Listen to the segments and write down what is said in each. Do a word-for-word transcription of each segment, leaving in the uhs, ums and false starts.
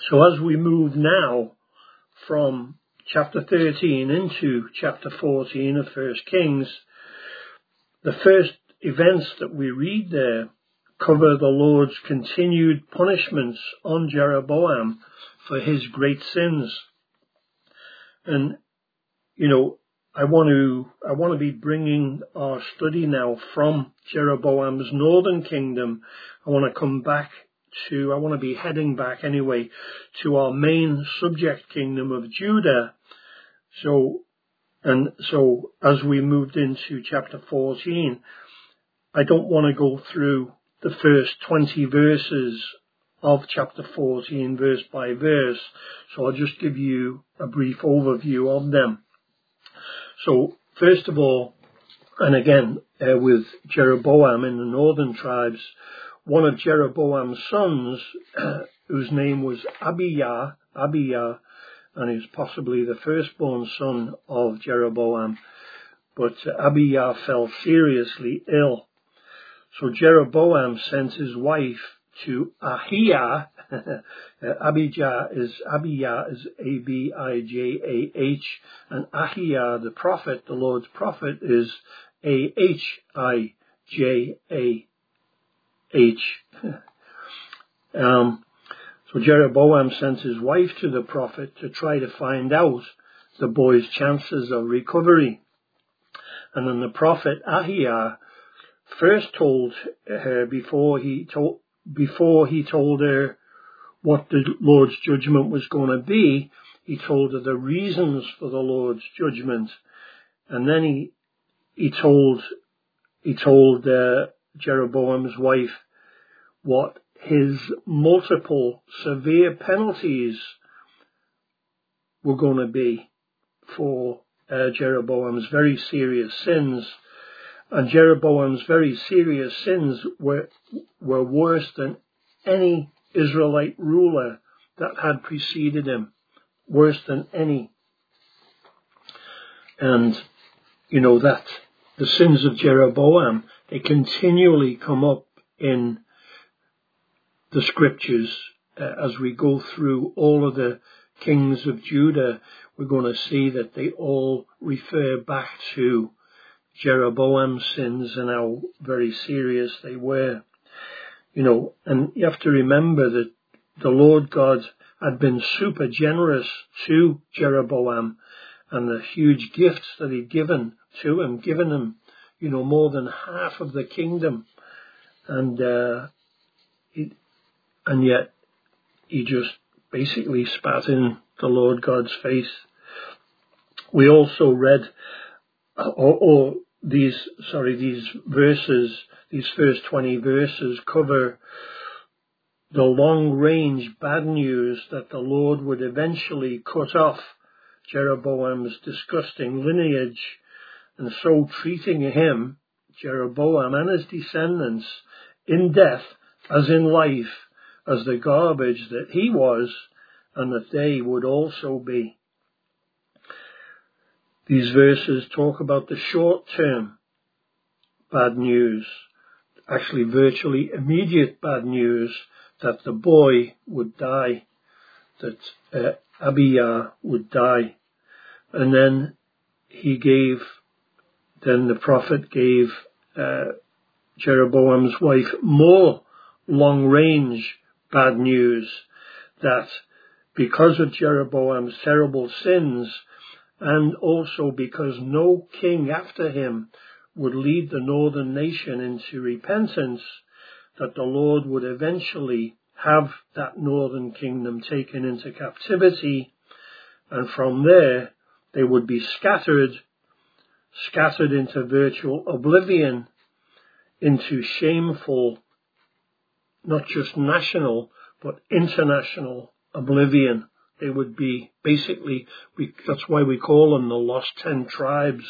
So as we move now from chapter thirteen into chapter fourteen of First Kings, the first events that we read there cover the Lord's continued punishments on Jeroboam for his great sins. And, you know, I want to, I want to be bringing our study now from Jeroboam's northern kingdom. I want to come back to, I want to be heading back anyway to our main subject kingdom of Judah. So, and so as we moved into chapter fourteen, I don't want to go through the first twenty verses of chapter fourteen, verse by verse. So I'll just give you a brief overview of them. So first of all, and again, uh, with Jeroboam in the northern tribes, one of Jeroboam's sons, uh, whose name was Abijah, Abijah, and is possibly the firstborn son of Jeroboam, but uh, Abijah fell seriously ill. So Jeroboam sent his wife to Ahijah. uh, Abijah is Abijah is A B I J A H, and Ahijah, the prophet, the Lord's prophet, is A H I J A H. um, so Jeroboam sent his wife to the prophet to try to find out the boy's chances of recovery. And then the prophet Ahijah first told her before he told before he told her what the Lord's judgment was going to be, he told her the reasons for the Lord's judgment, and then he he told he told uh, Jeroboam's wife what his multiple severe penalties were going to be for uh, Jeroboam's very serious sins. And Jeroboam's very serious sins were were worse than any Israelite ruler that had preceded him. Worse than any. And, you know, that the sins of Jeroboam, they continually come up in the scriptures. Uh, as we go through all of the kings of Judah, we're going to see that they all refer back to Jeroboam's sins and how very serious they were. You know, and you have to remember that the Lord God had been super generous to Jeroboam, and the huge gifts that he'd given to him, given him, you know, more than half of the kingdom. And, uh, he, and yet he just basically spat in the Lord God's face. We also read, or, or These, sorry, these verses, these first twenty verses cover the long-range bad news that the Lord would eventually cut off Jeroboam's disgusting lineage, and so treating him, Jeroboam and his descendants, in death as in life, as the garbage that he was and that they would also be. These verses talk about the short-term bad news, actually virtually immediate bad news, that the boy would die, that uh, Abijah would die. And then he gave, then the prophet gave uh, Jeroboam's wife more long-range bad news, that because of Jeroboam's terrible sins, and also because no king after him would lead the northern nation into repentance, that the Lord would eventually have that northern kingdom taken into captivity, and from there they would be scattered, scattered into virtual oblivion, into shameful, not just national, but international oblivion. They would be basically, we, that's why we call them the lost ten tribes.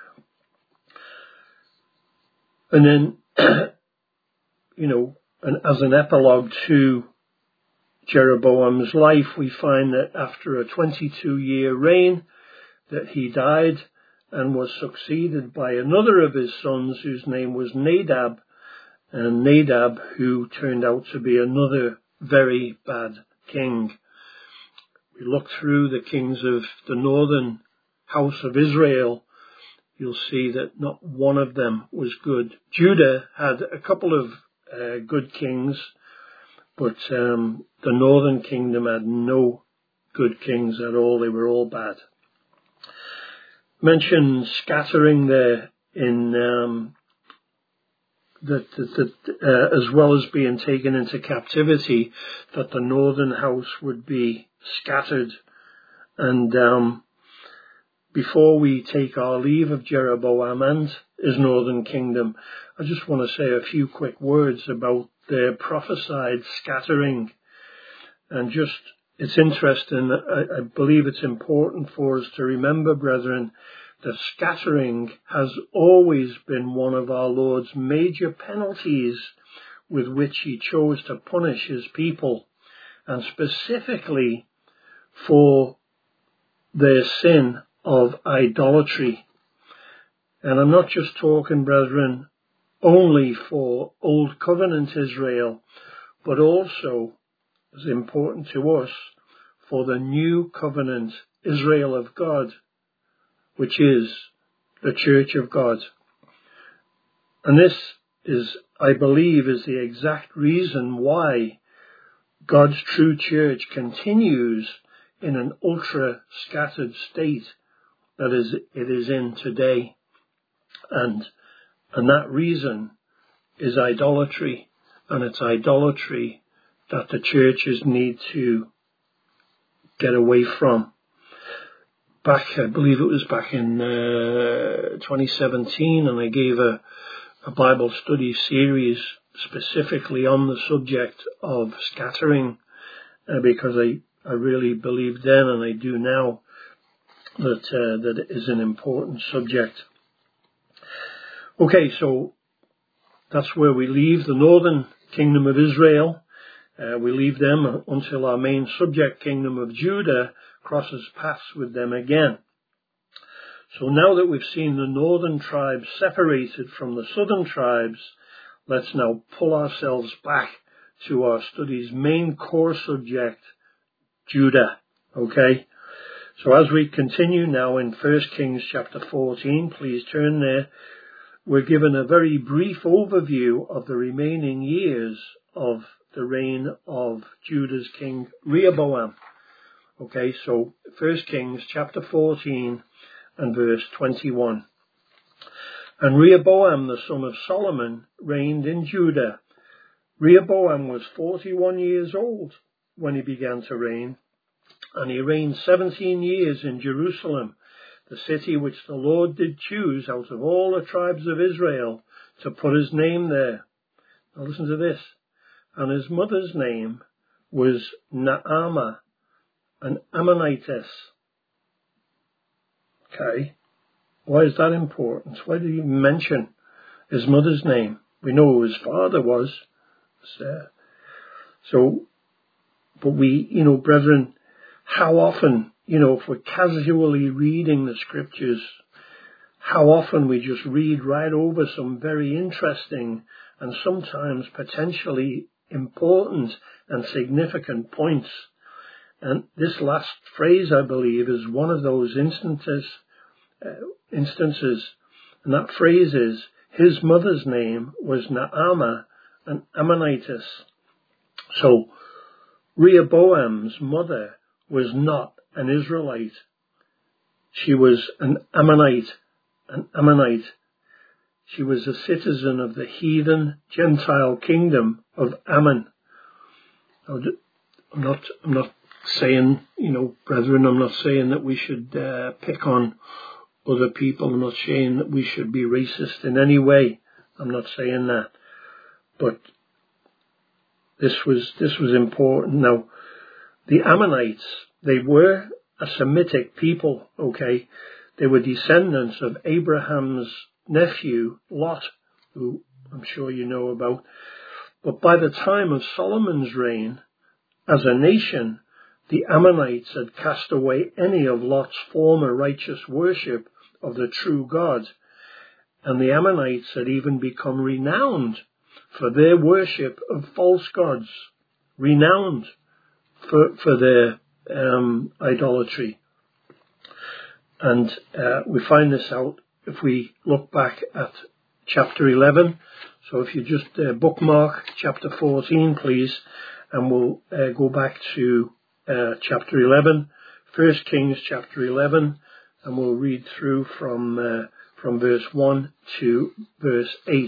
And then, you know, and as an epilogue to Jeroboam's life, we find that after a twenty-two year reign, that he died and was succeeded by another of his sons whose name was Nadab, and Nadab, who turned out to be another very bad king. we look through the kings of the northern house of Israel, you'll see that not one of them was good. Judah had a couple of uh, good kings, but um, the northern kingdom had no good kings at all. They were all bad. Mentioned scattering there in um, that, that, that uh, as well as being taken into captivity, that the northern house would be scattered. And um, before we take our leave of Jeroboam and his northern kingdom, I just want to say a few quick words about their prophesied scattering. And just, it's interesting, I, I believe it's important for us to remember, brethren, that scattering has always been one of our Lord's major penalties with which he chose to punish his people, and specifically for their sin of idolatry. And I'm not just talking, brethren, only for Old Covenant Israel, but also, as important to us, for the New Covenant Israel of God, which is the Church of God. And this is, I believe, is the exact reason why God's true church continues in an ultra-scattered state that is it is in today. And, and that reason is idolatry, and it's idolatry that the churches need to get away from. Back, I believe it was back in uh, twenty seventeen, and I gave a, a Bible study series specifically on the subject of scattering, uh, because I, I really believed then, and I do now, that uh, that it is an important subject. Okay, so that's where we leave the northern kingdom of Israel. Uh, we leave them until our main subject kingdom of Judah crosses paths with them again. So now that we've seen the northern tribes separated from the southern tribes, let's now pull ourselves back to our study's main core subject, Judah. Okay? So as we continue now in First Kings chapter fourteen, please turn there, we're given a very brief overview of the remaining years of the reign of Judah's king Rehoboam. Okay, so First Kings chapter fourteen and verse twenty-one. And Rehoboam the son of Solomon reigned in Judah. Rehoboam was forty-one years old when he began to reign, and he reigned seventeen years in Jerusalem, the city which the Lord did choose out of all the tribes of Israel to put his name there. Now listen to this. And his mother's name was Naamah, an Ammonitess. Okay. Why is that important? Why do you mention his mother's name? We know who his father was. So, but we, you know, brethren, how often, you know, if we're casually reading the scriptures, how often we just read right over some very interesting and sometimes potentially important and significant points. And this last phrase, I believe, is one of those instances, uh, instances. And that phrase is, his mother's name was Naamah, an Ammonitess. So, Rehoboam's mother was not an Israelite. She was an Ammonite, an Ammonite. She was a citizen of the heathen Gentile kingdom of Ammon. I'm not, I'm not saying, you know, brethren, I'm not saying that we should uh, pick on other people. I'm not saying that we should be racist in any way. I'm not saying that. But this was, this was important. Now, the Ammonites, they were a Semitic people, okay? They were descendants of Abraham's nephew, Lot, who I'm sure you know about. But by the time of Solomon's reign, as a nation, the Ammonites had cast away any of Lot's former righteous worship of the true God. And the Ammonites had even become renowned for their worship of false gods. Renowned for, for their um, idolatry. And uh, we find this out if we look back at chapter eleven. So if you just uh, bookmark chapter fourteen, please, and we'll uh, go back to uh, chapter eleven, First Kings chapter eleven, and we'll read through from uh, from verse one to verse eight.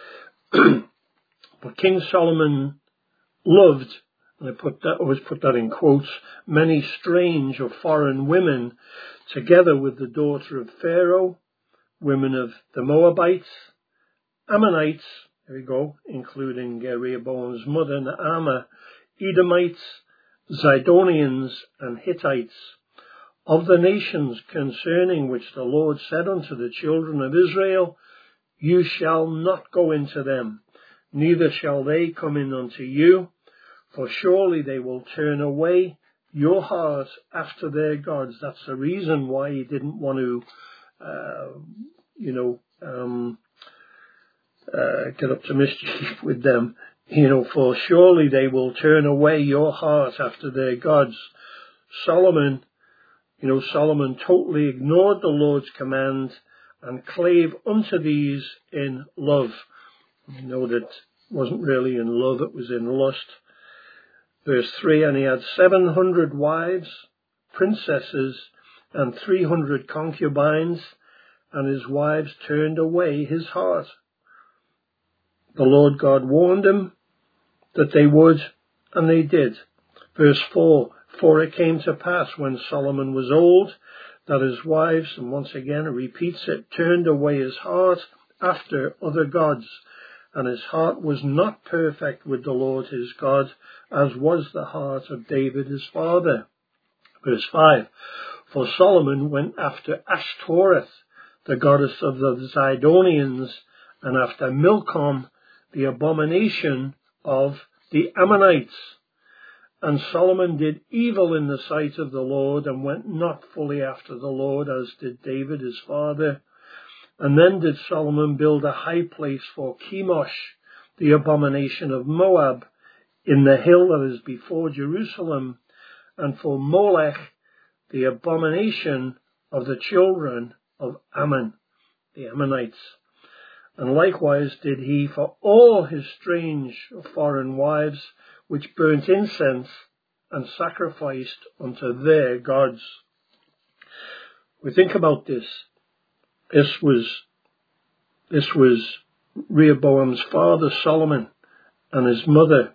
But King Solomon loved, and I put that, always put that in quotes, many strange or foreign women, together with the daughter of Pharaoh, women of the Moabites, Ammonites, there we go, including uh, Rehoboam's mother, Naamah, Edomites, Zidonians, and Hittites, of the nations concerning which the Lord said unto the children of Israel, You shall not go into them, neither shall they come in unto you, for surely they will turn away your heart after their gods. That's the reason why he didn't want to, uh, you know, um, uh, get up to mischief with them. You know, for surely they will turn away your heart after their gods. Solomon, you know, Solomon totally ignored the Lord's command and clave unto these in love. You know that wasn't really in love, it was in lust. Verse three, and he had seven hundred wives, princesses, and three hundred concubines, and his wives turned away his heart. The Lord God warned him that they would, and they did. Verse four, for it came to pass when Solomon was old, that his wives, and once again it repeats it, turned away his heart after other gods, and his heart was not perfect with the Lord his God, as was the heart of David his father. Verse five, for Solomon went after Ashtoreth, the goddess of the Zidonians, and after Milcom, the abomination of the Ammonites. And Solomon did evil in the sight of the Lord, and went not fully after the Lord, as did David his father. And then did Solomon build a high place for Chemosh, the abomination of Moab, in the hill that is before Jerusalem, and for Molech, the abomination of the children of Ammon, the Ammonites. And likewise did he for all his strange foreign wives, which burnt incense and sacrificed unto their gods. We think about this. This was, this was Rehoboam's father Solomon and his mother.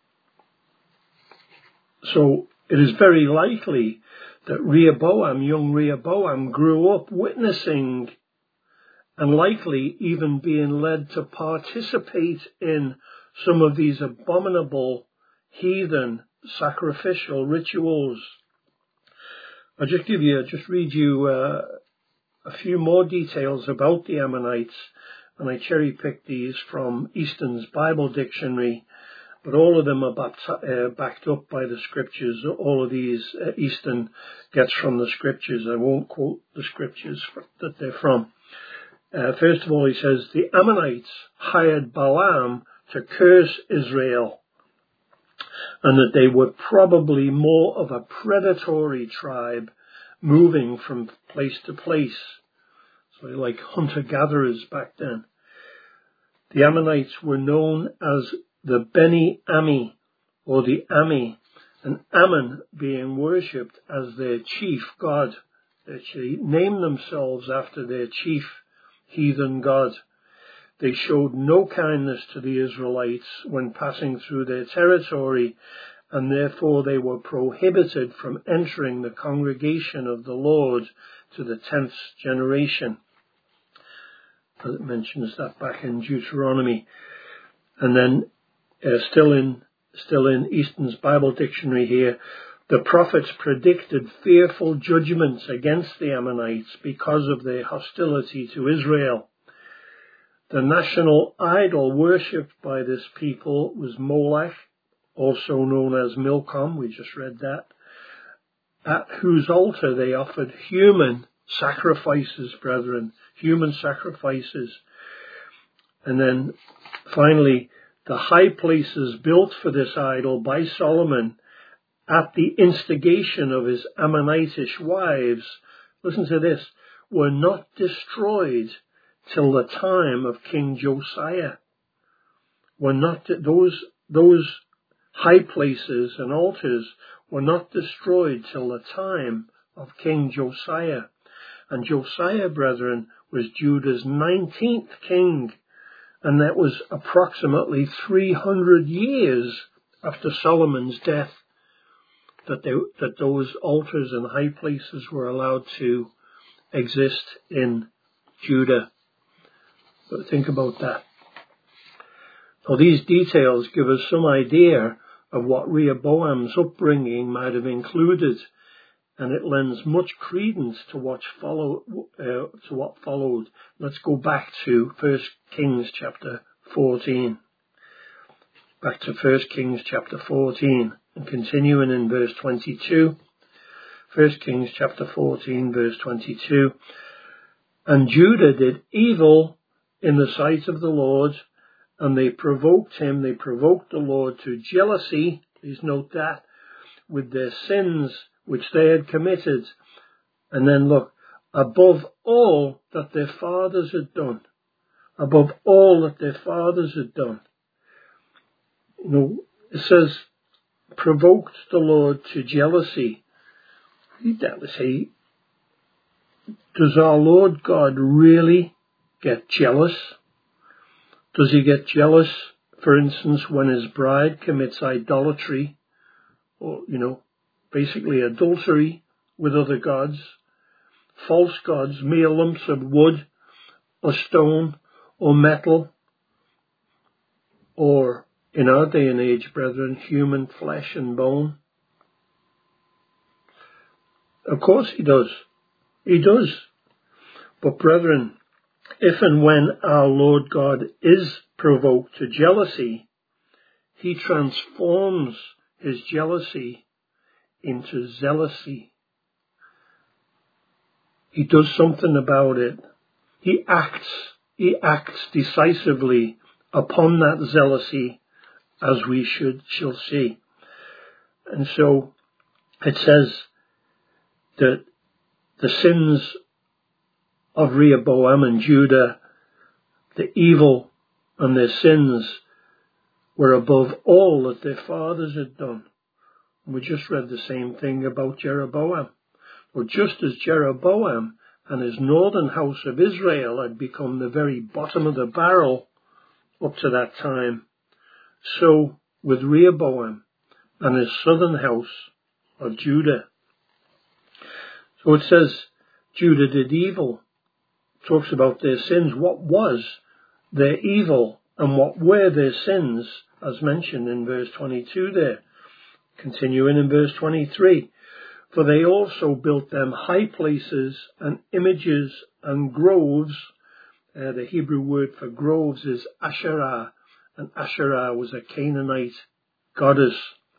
So it is very likely that Rehoboam, young Rehoboam, grew up witnessing and likely even being led to participate in some of these abominable heathen sacrificial rituals. I'll just give you, just read you uh, a few more details about the Ammonites, and I cherry-picked these from Easton's Bible Dictionary, but all of them are backed, uh, backed up by the scriptures. All of these uh, Easton gets from the scriptures. I won't quote the scriptures for, that they're from. Uh, first of all, he says, the Ammonites hired Balaam to curse Israel, and that they were probably more of a predatory tribe moving from place to place. So they're like hunter-gatherers back then. The Ammonites were known as the Beni Ami, or the Ami, and Ammon being worshipped as their chief god. They named themselves after their chief heathen god. They showed no kindness to the Israelites when passing through their territory, and therefore they were prohibited from entering the congregation of the Lord to the tenth generation. It mentions that back in Deuteronomy. And then uh, still in still in Easton's Bible Dictionary here, the prophets predicted fearful judgments against the Ammonites because of their hostility to Israel. The national idol worshipped by this people was Molech, also known as Milcom, we just read that, at whose altar they offered human sacrifices, brethren, human sacrifices. And then finally, the high places built for this idol by Solomon at the instigation of his Ammonitish wives, listen to this, were not destroyed till the time of King Josiah. Were not those those high places and altars were not destroyed till the time of King Josiah. And Josiah, brethren, was Judah's nineteenth king, and that was approximately three hundred years after Solomon's death that, they, that those altars and high places were allowed to exist in Judah. But think about that. Now, these details give us some idea of what Rehoboam's upbringing might have included, and it lends much credence to what, follow, uh, to what followed. Let's go back to First Kings chapter fourteen. Back to First Kings chapter fourteen, and continuing in verse twenty-two. First Kings chapter fourteen, verse twenty-two. And Judah did evil in the sight of the Lord, and they provoked him, they provoked the Lord to jealousy, please note that, with their sins which they had committed. And then look, above all that their fathers had done, above all that their fathers had done. You know, it says, provoked the Lord to jealousy. Read that to say, does our Lord God really get jealous? Does he get jealous, for instance, when his bride commits idolatry, or, you know, basically adultery with other gods, false gods, mere lumps of wood or stone or metal, or in our day and age, brethren, human flesh and bone? Of course he does. He does. But brethren, if and when our Lord God is provoked to jealousy, he transforms his jealousy into zealousy. He does something about it. He acts, he acts decisively upon that zealousy, as we should shall see. And so it says that the sins of Rehoboam and Judah, the evil and their sins, were above all that their fathers had done. We just read the same thing about Jeroboam. But just as Jeroboam and his northern house of Israel had become the very bottom of the barrel up to that time, so with Rehoboam and his southern house of Judah. So it says Judah did evil. Talks about their sins. What was their evil and what were their sins, as mentioned in verse twenty-two there. Continuing in verse twenty-three. For they also built them high places and images and groves. Uh, the Hebrew word for groves is Asherah, and Asherah was a Canaanite goddess.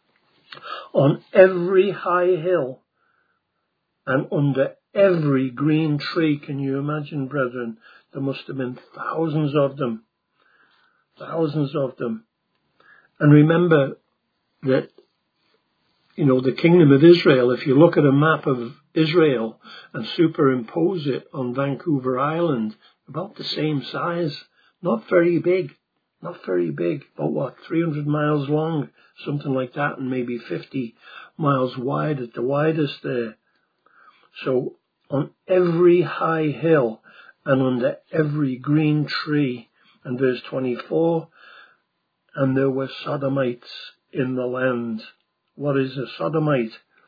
On every high hill and under every green tree. Can you imagine, brethren? There must have been thousands of them. Thousands of them. And remember that, you know, the kingdom of Israel, if you look at a map of Israel and superimpose it on Vancouver Island, about the same size. Not very big. Not very big. About what, three hundred miles long? Something like that, and maybe fifty miles wide at the widest there. So, on every high hill and under every green tree, and verse twenty-four, and there were Sodomites in the land. What is a Sodomite?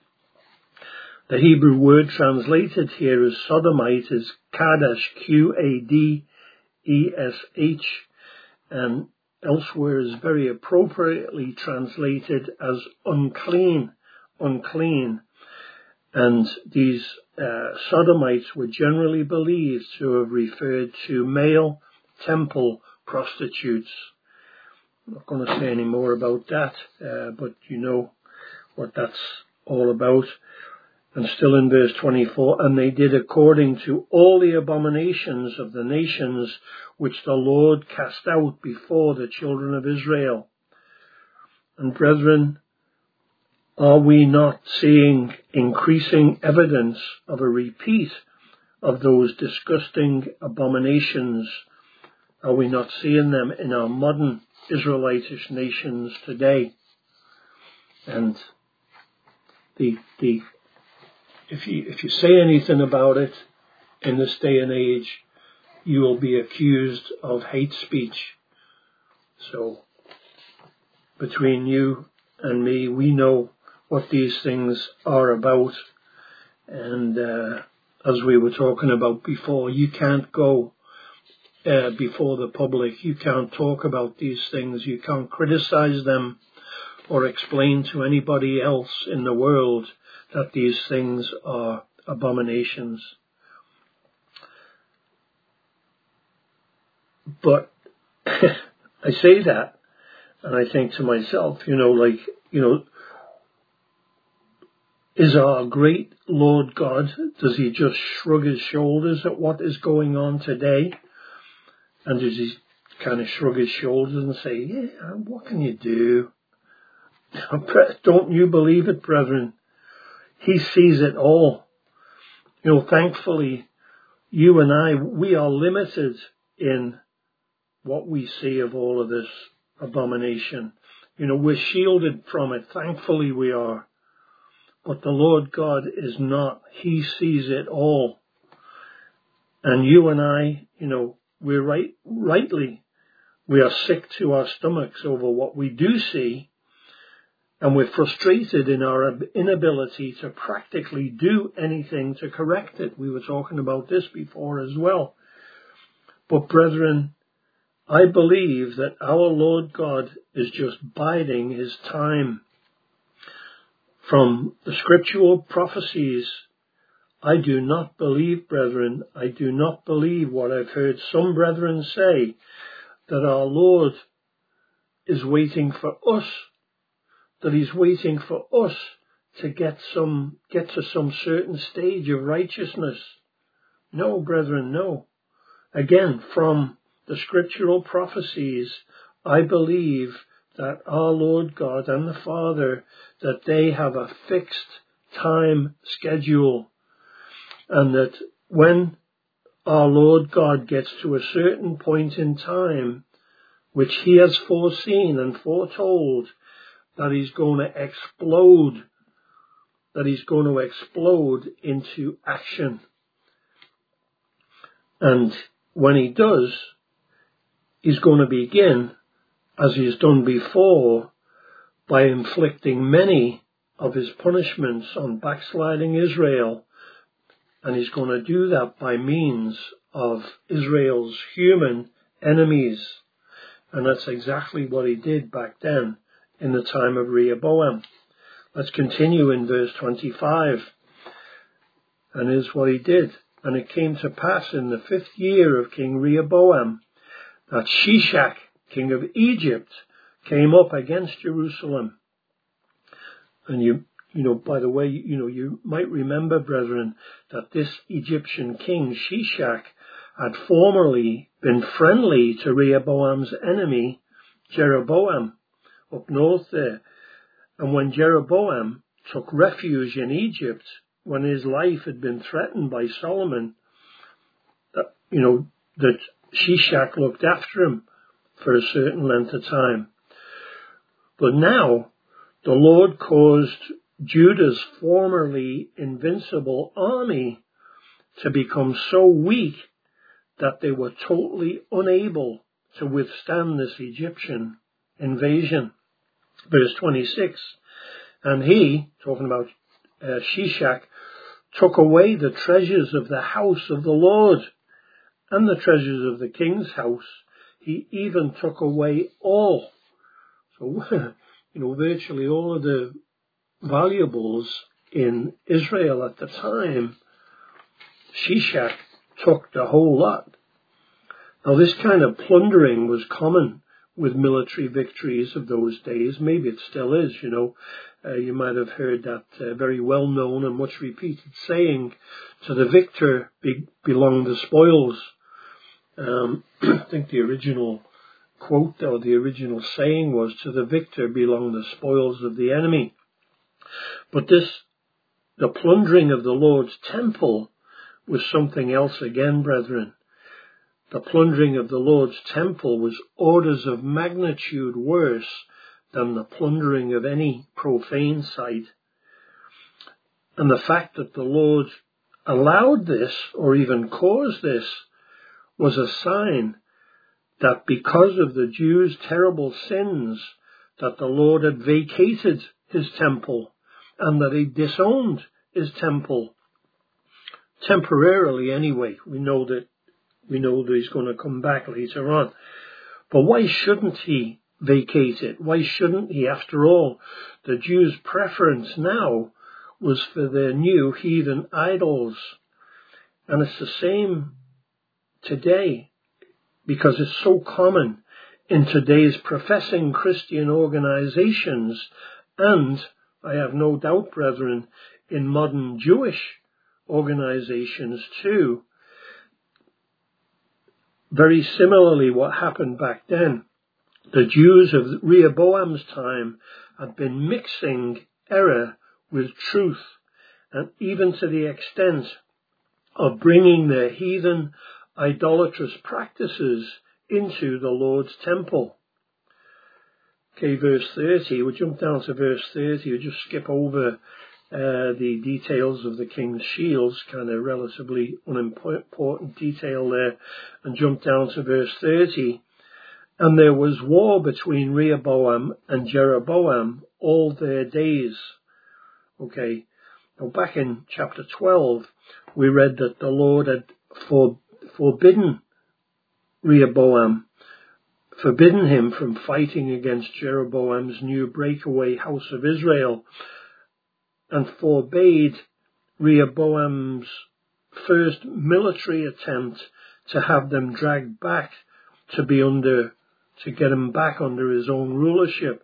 The Hebrew word translated here as Sodomite is Kadesh, Q A D E S H, and elsewhere is very appropriately translated as unclean, unclean. And these uh, Sodomites were generally believed to have referred to male temple prostitutes. I'm not going to say any more about that, uh, but you know what that's all about. And still in verse twenty-four, and they did according to all the abominations of the nations which the Lord cast out before the children of Israel. And brethren, Are we not seeing increasing evidence of a repeat of those disgusting abominations? Are we not seeing them in our modern Israelitish nations today? And the the if you if you say anything about it in this day and age, you will be accused of hate speech. So between you and me, we know what these things are about. And uh, as we were talking about before, you can't go uh, before the public. You can't talk about these things. You can't criticize them or explain to anybody else in the world that these things are abominations. But I say that, and I think to myself, you know, like, you know, is our great Lord God, does he just shrug his shoulders at what is going on today? And does he kind of shrug his shoulders and say, yeah, what can you do? Don't you believe it, brethren? He sees it all. You know, thankfully, you and I, we are limited in what we see of all of this abomination. You know, we're shielded from it. Thankfully we are. But the Lord God is not. He sees it all. And you and I, you know, we're right, rightly, we are sick to our stomachs over what we do see. And we're frustrated in our inability to practically do anything to correct it. We were talking about this before as well. But brethren, I believe that our Lord God is just biding his time. From the scriptural prophecies, I do not believe, brethren, I do not believe what I've heard some brethren say, that our Lord is waiting for us, that he's waiting for us to get some, get to some certain stage of righteousness. No, brethren, no. Again, from the scriptural prophecies, I believe that our Lord God and the Father, that they have a fixed time schedule, and that when our Lord God gets to a certain point in time, which he has foreseen and foretold, that he's going to explode, that he's going to explode into action. And when he does, he's going to begin, as he has done before, by inflicting many of his punishments on backsliding Israel. And he's going to do that by means of Israel's human enemies. And that's exactly what he did back then in the time of Rehoboam. Let's continue in verse twenty-five. And here's what he did. And it came to pass in the fifth year of King Rehoboam that Shishak, king of Egypt, came up against Jerusalem. And you, you know, by the way, you know, you might remember, brethren, that this Egyptian king, Shishak, had formerly been friendly to Rehoboam's enemy, Jeroboam, up north there. And when Jeroboam took refuge in Egypt, when his life had been threatened by Solomon, that, you know, that Shishak looked after him for a certain length of time. But now the Lord caused Judah's formerly invincible army to become so weak that they were totally unable to withstand this Egyptian invasion. Verse twenty-six, and he, talking about uh, Shishak, took away the treasures of the house of the Lord and the treasures of the king's house. He even took away all. So, you know, virtually all of the valuables in Israel at the time, Shishak took the whole lot. Now, this kind of plundering was common with military victories of those days. Maybe it still is, you know. Uh, you might have heard that uh, very well-known and much repeated saying, to the victor be- belong the spoils. Um, I think the original quote or the original saying was, to the victor belong the spoils of the enemy. But this, the plundering of the Lord's temple, was something else again, brethren. The plundering of the Lord's temple was orders of magnitude worse than the plundering of any profane site. And the fact that the Lord allowed this, or even caused this, was a sign that because of the Jews' terrible sins, that the Lord had vacated his temple and that he disowned his temple. Temporarily anyway. We know that we know that he's going to come back later on. But why shouldn't he vacate it? Why shouldn't he? After all, the Jews' preference now was for their new heathen idols. And it's the same today, because it's so common in today's professing Christian organizations, and I have no doubt, brethren, in modern Jewish organizations too. Very similarly, what happened back then, the Jews of Rehoboam's time had been mixing error with truth, and even to the extent of bringing their heathen idolatrous practices into the Lord's temple. Okay, verse thirty, we jump down to verse thirty, we just skip over uh, the details of the king's shields, kind of relatively unimportant detail there, and jump down to verse thirty. And there was war between Rehoboam and Jeroboam all their days. Okay, now back in chapter twelve, we read that the Lord had for, forbidden Rehoboam, forbidden him from fighting against Jeroboam's new breakaway house of Israel, and forbade Rehoboam's first military attempt to have them dragged back to be under, to get him back under his own rulership.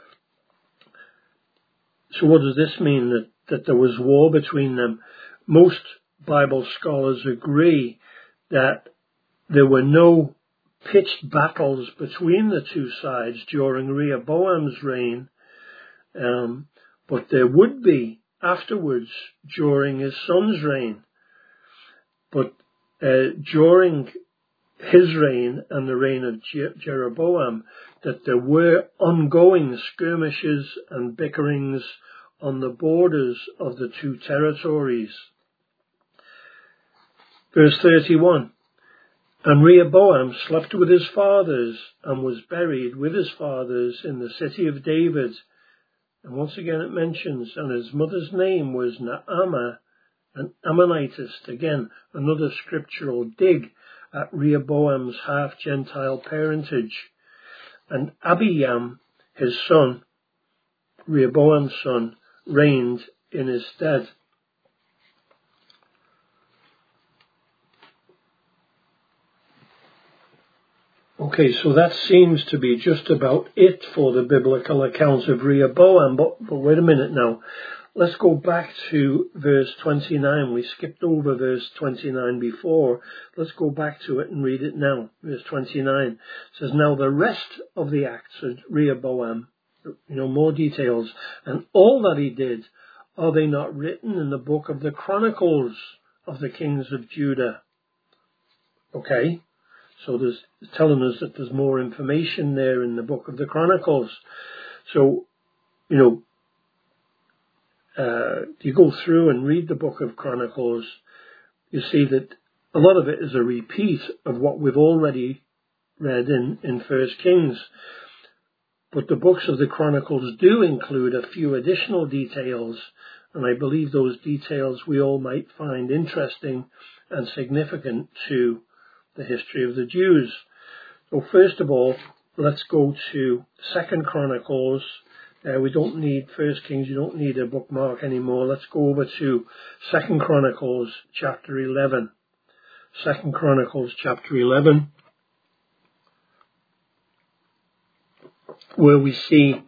So what does this mean? That, that there was war between them? Most Bible scholars agree that there were no pitched battles between the two sides during Rehoboam's reign, um, but there would be afterwards during his son's reign. But uh, during his reign and the reign of Je- Jeroboam, that there were ongoing skirmishes and bickerings on the borders of the two territories. Verse thirty-one, and Rehoboam slept with his fathers and was buried with his fathers in the city of David. And once again it mentions, and his mother's name was Naamah, an Ammonitist. Again, another scriptural dig at Rehoboam's half-Gentile parentage. And Abijam, his son, Rehoboam's son, reigned in his stead. Okay, so that seems to be just about it for the biblical account of Rehoboam. But, but wait a minute now. Let's go back to verse twenty-nine. We skipped over verse twenty-nine before. Let's go back to it and read it now. Verse twenty-nine says, now the rest of the acts of Rehoboam, you know, more details, and all that he did, are they not written in the book of the Chronicles of the kings of Judah? Okay. So there's telling us that there's more information there in the book of the Chronicles. So, you know, uh, you go through and read the book of Chronicles, you see that a lot of it is a repeat of what we've already read in, in First Kings. But the books of the Chronicles do include a few additional details, and I believe those details we all might find interesting and significant to the history of the Jews. So first of all, let's go to Second Chronicles. Uh, we don't need First Kings, you don't need a bookmark anymore. Let's go over to Second Chronicles chapter eleven. Second Chronicles chapter eleven, where we see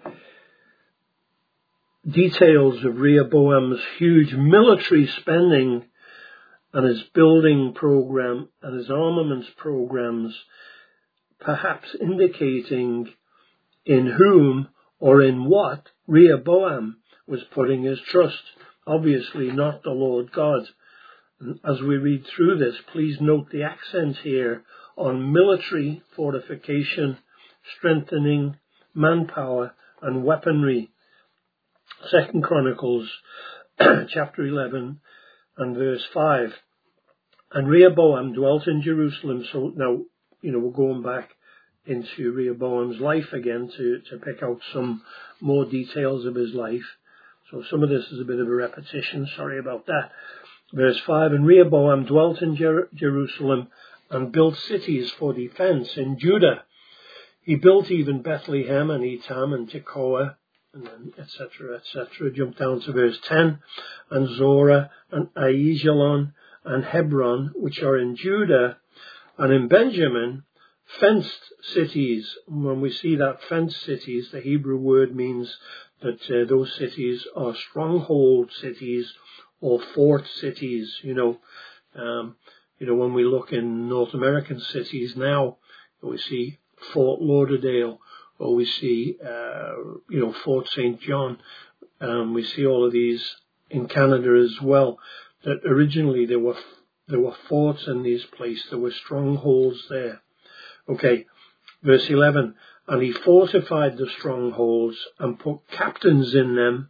details of Rehoboam's huge military spending and his building program and his armaments programs, perhaps indicating in whom or in what Rehoboam was putting his trust. Obviously not the Lord God. And as we read through this, please note the accent here on military fortification, strengthening, manpower and weaponry. Second Chronicles chapter eleven and verse five. And Rehoboam dwelt in Jerusalem. So now, you know, we're going back into Rehoboam's life again to, to pick out some more details of his life. So some of this is a bit of a repetition. Sorry about that. Verse five, and Rehoboam dwelt in Jer- Jerusalem and built cities for defense in Judah. He built even Bethlehem and Etam and Tekoa, and then et cetera, et cetera. Jump down to verse ten, and Zorah and Aijalon and Hebron, which are in Judah, and in Benjamin, fenced cities. When we see that fenced cities, the Hebrew word means that uh, those cities are stronghold cities or fort cities. You know, um, you know, when we look in North American cities now, we see Fort Lauderdale, or we see, uh, you know, Fort Saint John. Um, we see all of these in Canada as well. That originally there were there were forts in these places. There were strongholds there. Okay, verse eleven. And he fortified the strongholds and put captains in them,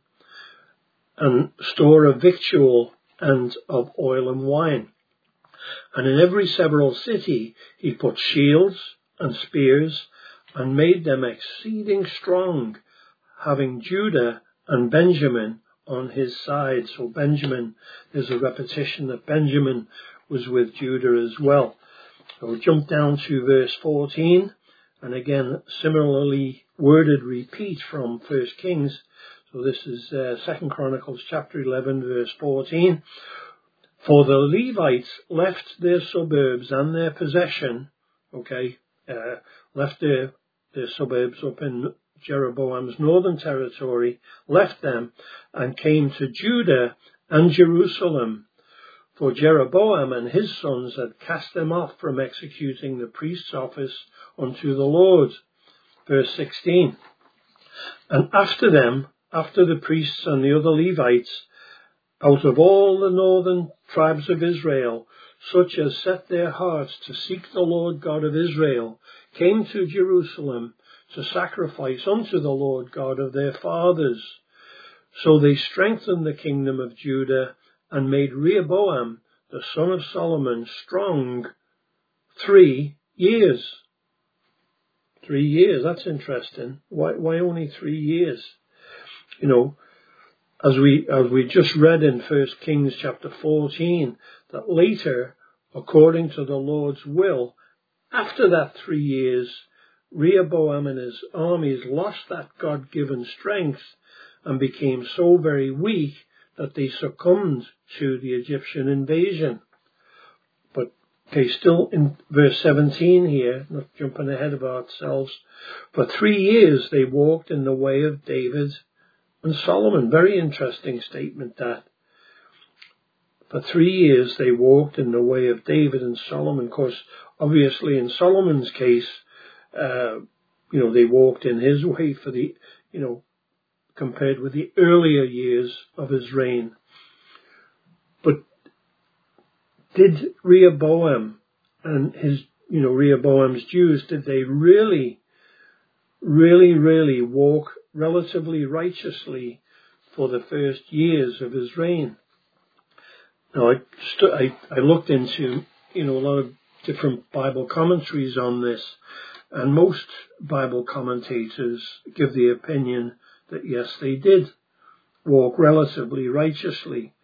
and store of victual and of oil and wine. And in every several city he put shields and spears, and made them exceeding strong, having Judah and Benjamin on his side. So Benjamin, there's a repetition that Benjamin was with Judah as well. So we'll jump down to verse fourteen, and again similarly worded repeat from First Kings. So this is uh, Second Chronicles chapter eleven verse fourteen. For the Levites left their suburbs and their possession, okay, uh, left their, their suburbs up in Jeroboam's northern territory, left them and came to Judah and Jerusalem. For Jeroboam and his sons had cast them off from executing the priest's office unto the Lord. Verse sixteen. And after them, after the priests and the other Levites, out of all the northern tribes of Israel, such as set their hearts to seek the Lord God of Israel, came to Jerusalem to sacrifice unto the Lord God of their fathers. So they strengthened the kingdom of Judah and made Rehoboam, the son of Solomon, strong three years. Three years, that's interesting. Why, why only three years? You know, as we, as we just read in First Kings chapter fourteen, that later, according to the Lord's will, after that three years, Rehoboam and his armies lost that God-given strength and became so very weak that they succumbed to the Egyptian invasion. But, okay, still in verse seventeen here, not jumping ahead of ourselves, for three years they walked in the way of David and Solomon. Very interesting statement that. For three years they walked in the way of David and Solomon. Of course, obviously in Solomon's case, uh, you know, they walked in his way for the, you know, compared with the earlier years of his reign. But did Rehoboam and his, you know, Rehoboam's Jews, did they really, really, really walk relatively righteously for the first years of his reign? Now, I, st- I, I looked into, you know, a lot of different Bible commentaries on this, and most Bible commentators give the opinion that yes, they did walk relatively righteously.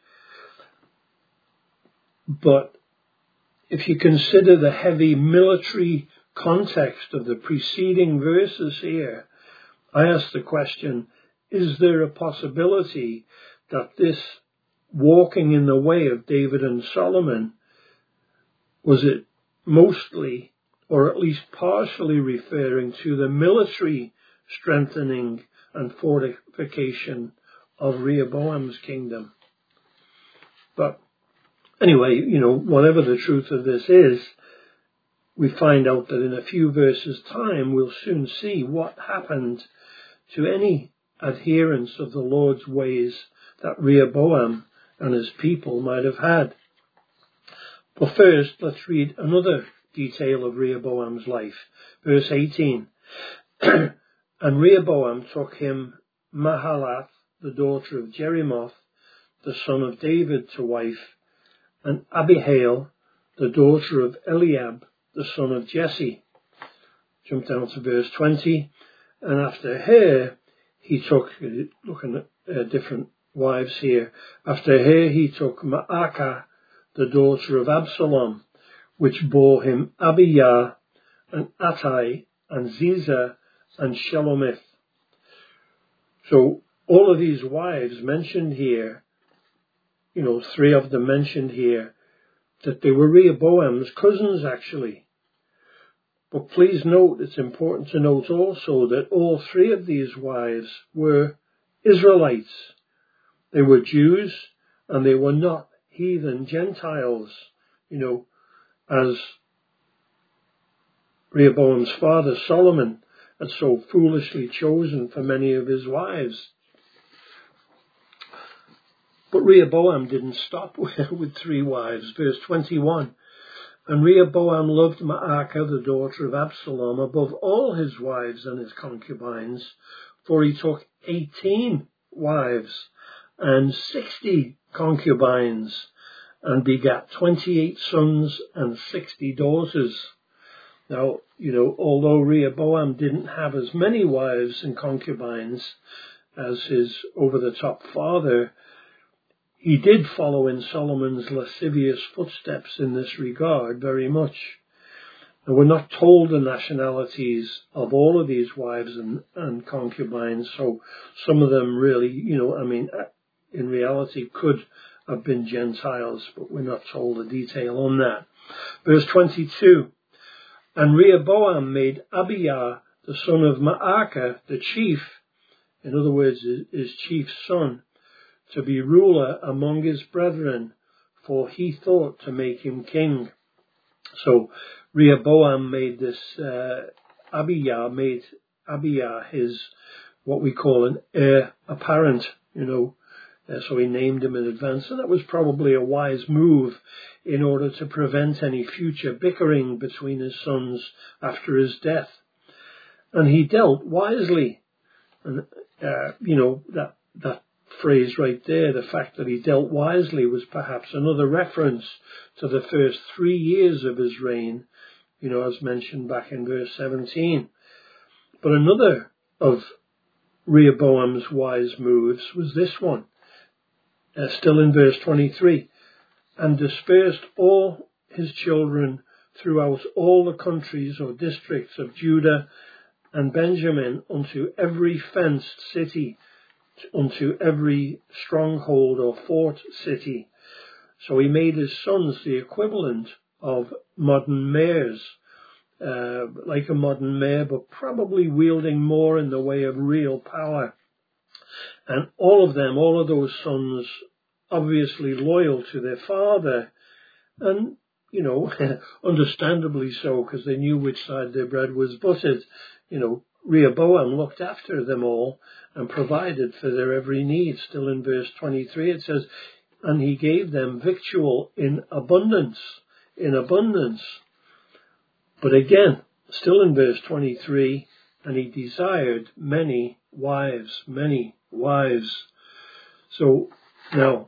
But if you consider the heavy military context of the preceding verses here, I ask the question, is there a possibility that this walking in the way of David and Solomon, was it mostly, or at least partially, referring to the military strengthening and fortification of Rehoboam's kingdom? But anyway, you know, whatever the truth of this is, we find out that in a few verses' time, we'll soon see what happened to any adherents of the Lord's ways that Rehoboam and his people might have had. But first, let's read another detail of Rehoboam's life. Verse eighteen. And Rehoboam took him Mahalath, the daughter of Jerimoth, the son of David, to wife, and Abihail, the daughter of Eliab, the son of Jesse. Jump down to verse twenty. And after her, he took, looking at uh, different wives here, after her he took Maacah, the daughter of Absalom, which bore him Abiyah, and Attai, and Ziza, and Shelomith. So all of these wives mentioned here, you know, three of them mentioned here, that they were Rehoboam's cousins actually. But please note, it's important to note also that all three of these wives were Israelites. They were Jews and they were not heathen Gentiles, you know, as Rehoboam's father Solomon had so foolishly chosen for many of his wives. But Rehoboam didn't stop with three wives. Verse twenty-one. And Rehoboam loved Maacah, the daughter of Absalom, above all his wives and his concubines, for he took eighteen wives and sixty concubines, and begat twenty-eight sons and sixty daughters. Now, you know, although Rehoboam didn't have as many wives and concubines as his over-the-top father, he did follow in Solomon's lascivious footsteps in this regard very much. And we're not told the nationalities of all of these wives and, and concubines, so some of them really, you know, I mean, in reality could have been Gentiles, but we're not told the detail on that. Verse twenty-two, and Rehoboam made Abiyah, the son of Maacah, the chief, in other words, his chief son, to be ruler among his brethren, for he thought to make him king. So Rehoboam made this, uh, Abiyah, made Abiyah his, what we call an heir apparent, you know, uh, so he named him in advance, and that was probably a wise move in order to prevent any future bickering between his sons after his death. And he dealt wisely, and, uh, you know, that, that, phrase right there, the fact that he dealt wisely, was perhaps another reference to the first three years of his reign, you know, as mentioned back in verse seventeen. But another of Rehoboam's wise moves was this one, uh, still in verse twenty-three, and dispersed all his children throughout all the countries or districts of Judah and Benjamin unto every fenced city, unto every stronghold or fort city. So he made his sons the equivalent of modern mayors, uh, like a modern mayor, but probably wielding more in the way of real power. And all of them, all of those sons, obviously loyal to their father, and, you know, understandably so, because they knew which side their bread was buttered. You know, Rehoboam looked after them all and provided for their every need. Still in verse twenty-three it says, and he gave them victual in abundance, in abundance. But again, still in verse twenty-three, and he desired many wives, many wives. So now,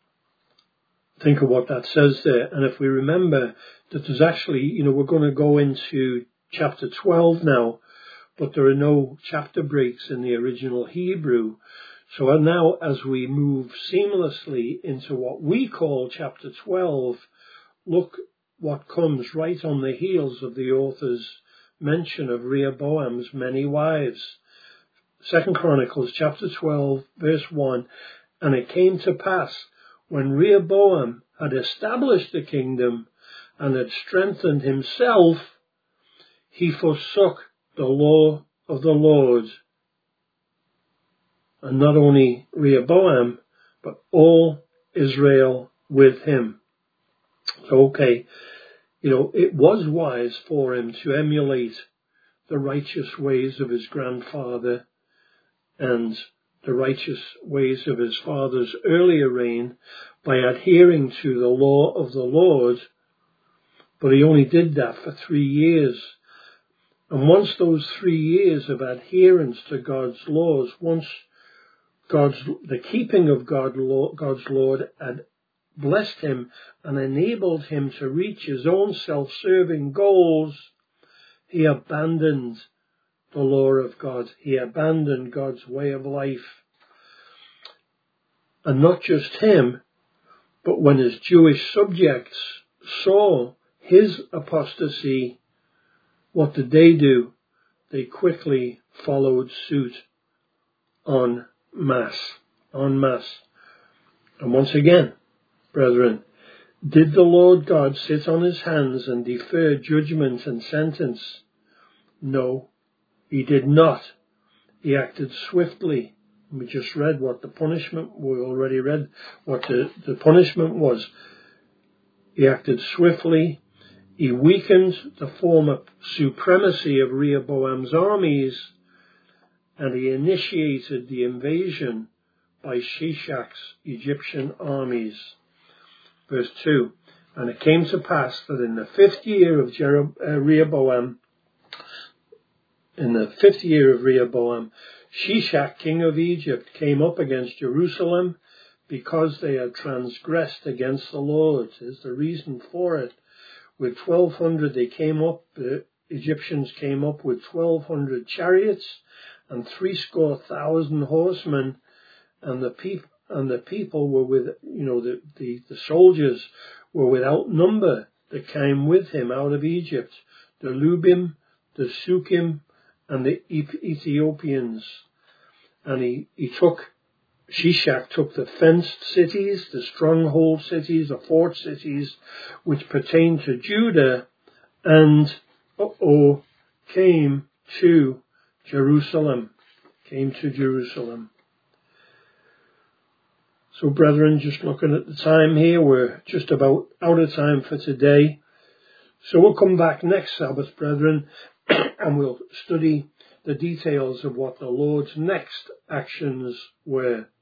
think of what that says there. And if we remember that there's actually, you know, we're going to go into chapter twelve now, but there are no chapter breaks in the original Hebrew. So now as we move seamlessly into what we call chapter twelve, look what comes right on the heels of the author's mention of Rehoboam's many wives. Second Chronicles chapter twelve, verse one, and it came to pass, when Rehoboam had established the kingdom and had strengthened himself, he forsook the law of the Lord. And not only Rehoboam, but all Israel with him. So, okay, you know, it was wise for him to emulate the righteous ways of his grandfather and the righteous ways of his father's earlier reign by adhering to the law of the Lord, but he only did that for three years. And once those three years of adherence to God's laws, once God's the keeping of God, God's Lord had blessed him and enabled him to reach his own self-serving goals, he abandoned the law of God. He abandoned God's way of life. And not just him, but when his Jewish subjects saw his apostasy, what did they do? They quickly followed suit en masse, en masse. And once again, brethren, did the Lord God sit on his hands and defer judgment and sentence? No, he did not. He acted swiftly. We just read what the punishment, we already read what the, the punishment was. He acted swiftly. He weakened the former supremacy of Rehoboam's armies, and he initiated the invasion by Shishak's Egyptian armies. Verse two, and it came to pass that in the fifth year of Jerob- uh, Rehoboam, in the fifth year of Rehoboam, Shishak, king of Egypt, came up against Jerusalem because they had transgressed against the Lord. Is the reason for it. With twelve hundred they came up, the Egyptians came up with twelve hundred chariots and threescore thousand horsemen, and the people and the people were with, you know, the, the, the soldiers were without number that came with him out of Egypt, the Lubim, the Sukkim, and the Ethiopians. And he, he took, Shishak took the fenced cities, the stronghold cities, the fort cities, which pertained to Judah, and, uh-oh, came to Jerusalem, came to Jerusalem. So, brethren, just looking at the time here, we're just about out of time for today. So we'll come back next Sabbath, brethren, and we'll study the details of what the Lord's next actions were.